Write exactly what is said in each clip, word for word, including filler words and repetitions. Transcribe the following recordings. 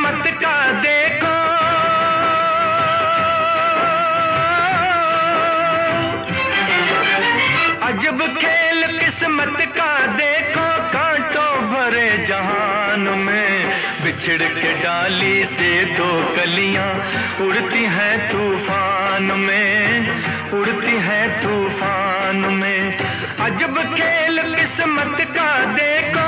किस्मत का देखो, अजब खेल किस्मत का देखो। कांटों भरे जहान में बिछड़ के डाली से दो कलियां उड़ती हैं तूफान में, उड़ती हैं तूफान में। अजब खेल किस्मत का देखो।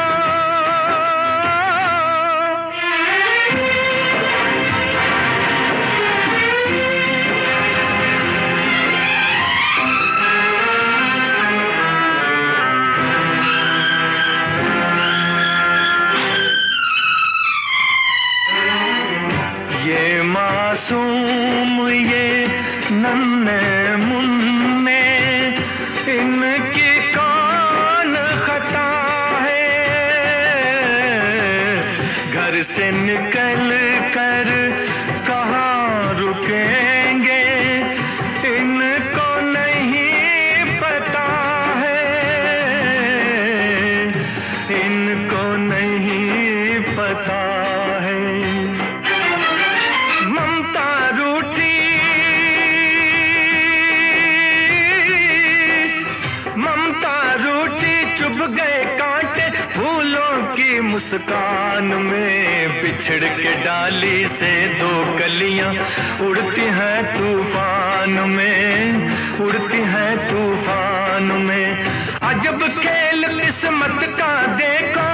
ये मासूम ये नन्हे मुन्ने, इनकी कौन खता है। घर से निकल कर कहाँ रुकेंगे, इनको नहीं पता है, इनको नहीं पता है। ममता रूठी, ममता रूठी, चुभ गए कांटे फूलों की मुस्कान में। बिछड़ के डाली से दो कलियां उड़ती हैं तूफान में, उड़ती हैं तूफान में। अजब खेल किस्मत का देखो।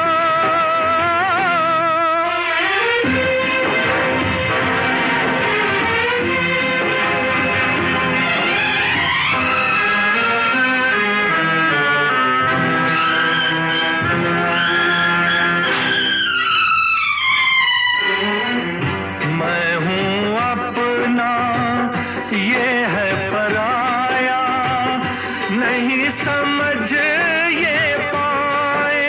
मैं हूँ अपना, ये है पराया, नहीं समझ ये पाए।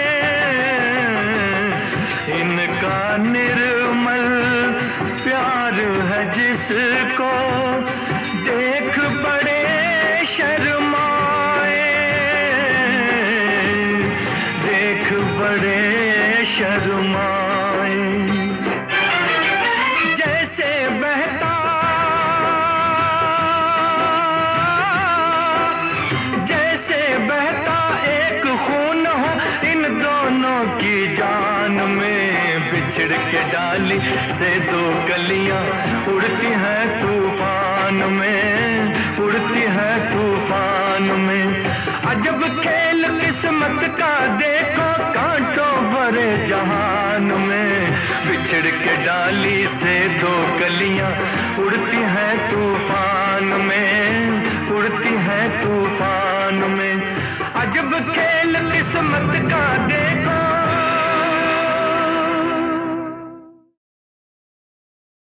इनका निर्मल प्यार है जिसको देख बड़े शर्माए, देख बड़े शर्माए। जैसे बहता, जैसे बहता एक खून हो इन दोनों की जान में। बिछड़ के डाली से दो कलियां उड़ती हैं तूफान में, उड़ती हैं तूफान में। अजब खेल किस्मत का देखो। कांटों भरे जहान में बिछड़ के डाली से दो कलियां उड़ती हैं तूफान में, उड़ती हैं तूफान में। अजब खेल किस्मत का देखो।